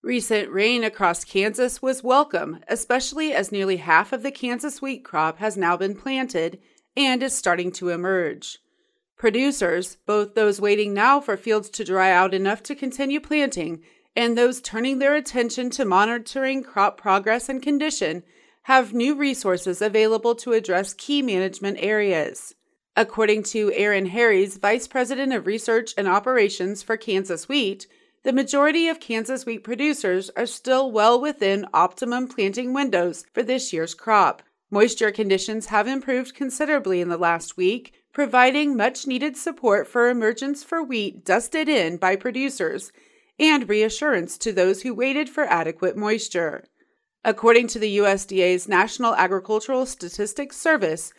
Recent rain across Kansas was welcome, especially as nearly half of the Kansas wheat crop has now been planted and is starting to emerge. Producers, both those waiting now for fields to dry out enough to continue planting and those turning their attention to monitoring crop progress and condition, have new resources available to address key management areas. According to Aaron Harries, Vice President of Research and Operations for Kansas Wheat, the majority of Kansas wheat producers are still well within optimum planting windows for this year's crop. Moisture conditions have improved considerably in the last week, providing much-needed support for emergence for wheat dusted in by producers and reassurance to those who waited for adequate moisture. According to the USDA's National Agricultural Statistics Service,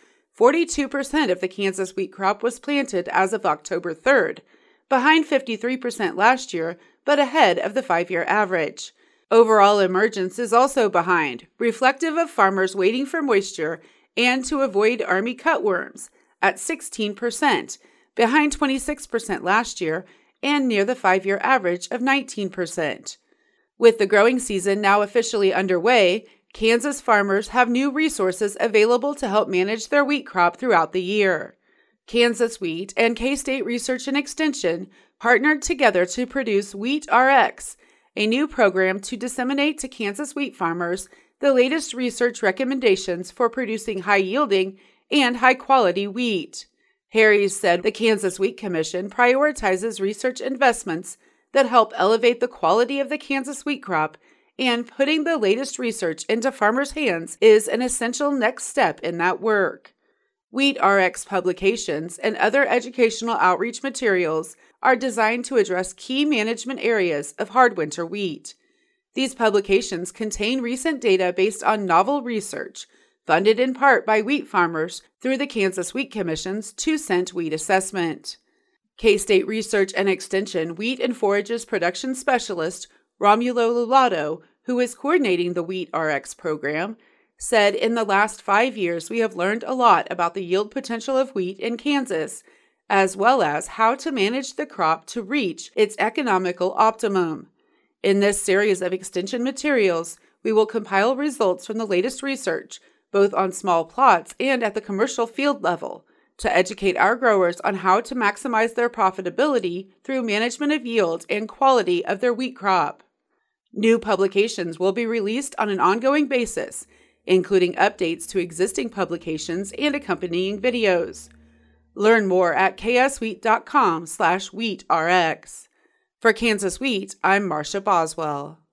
42% of the Kansas wheat crop was planted as of October 3rd, behind 53% last year, but ahead of the 5-year average. Overall emergence is also behind, reflective of farmers waiting for moisture and to avoid Army cutworms, at 16%, behind 26% last year and near the 5-year average of 19%. With the growing season now officially underway, Kansas farmers have new resources available to help manage their wheat crop throughout the year. Kansas Wheat and K-State Research and Extension partnered together to produce Wheat RX, a new program to disseminate to Kansas wheat farmers the latest research recommendations for producing high-yielding and high-quality wheat. Harries said the Kansas Wheat Commission prioritizes research investments that help elevate the quality of the Kansas wheat crop, and putting the latest research into farmers' hands is an essential next step in that work. Wheat RX publications and other educational outreach materials are designed to address key management areas of hard winter wheat. These publications contain recent data based on novel research, funded in part by wheat farmers through the Kansas Wheat Commission's 2-cent wheat assessment. K-State Research and Extension Wheat and Forages Production Specialist Romulo Lulato, who is coordinating the Wheat RX program, said in the last 5 years we have learned a lot about the yield potential of wheat in Kansas, as well as how to manage the crop to reach its economical optimum. In this series of extension materials, we will compile results from the latest research, both on small plots and at the commercial field level, to educate our growers on how to maximize their profitability through management of yield and quality of their wheat crop. New publications will be released on an ongoing basis, including updates to existing publications and accompanying videos. Learn more at kswheat.com/wheatrx. For Kansas Wheat, I'm Marcia Boswell.